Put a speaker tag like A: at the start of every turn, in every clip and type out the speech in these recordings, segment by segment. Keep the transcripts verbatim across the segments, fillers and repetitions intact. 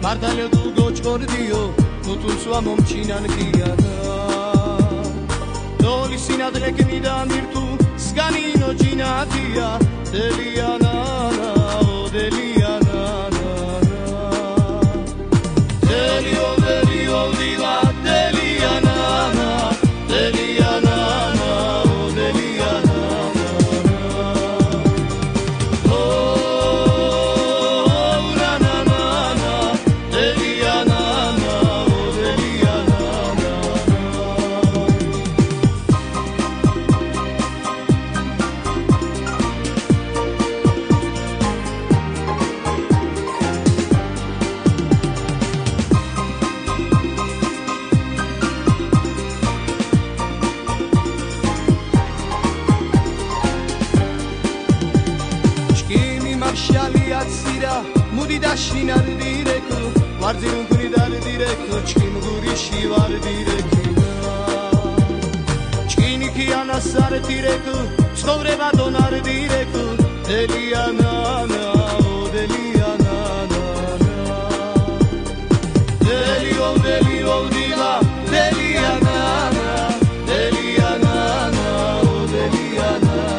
A: მართალია თუ გოჭორდიო მუთულსვა მომჩინან ქიანა დოლი სინადლე კნიდა მირთუ სგანინო ჯინათია დელიანა ო დელიანა დელიო დელიო დილა დელიანა დელიანა Dashina direko, varzirun kuni dar direko, chkim gurishi var direko. Chkini ki anasar direko, scovreva donar direko, Deliana na, oh Deliana na na. Delio delio diva, Deliana na, Deliana na, oh Deliana na.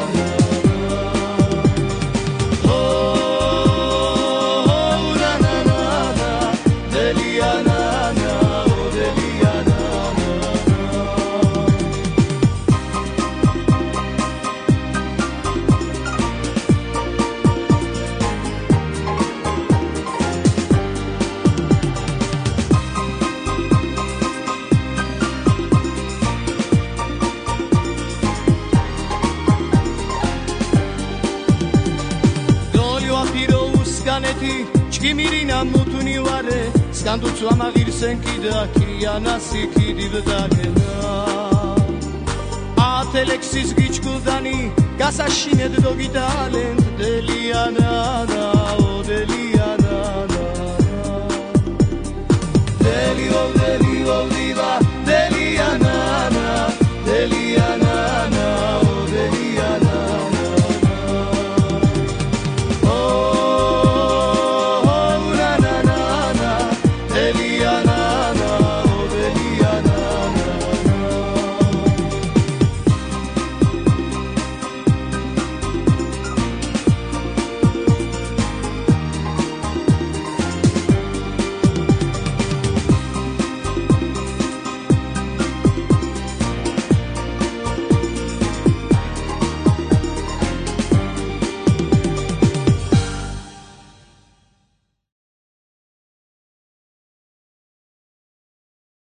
A: Chkimirina mutuni vare Skanducu amagirsen kida Kiana sikidi vdagena Atelexis gichkudani Gasashinet dogidalent Deliana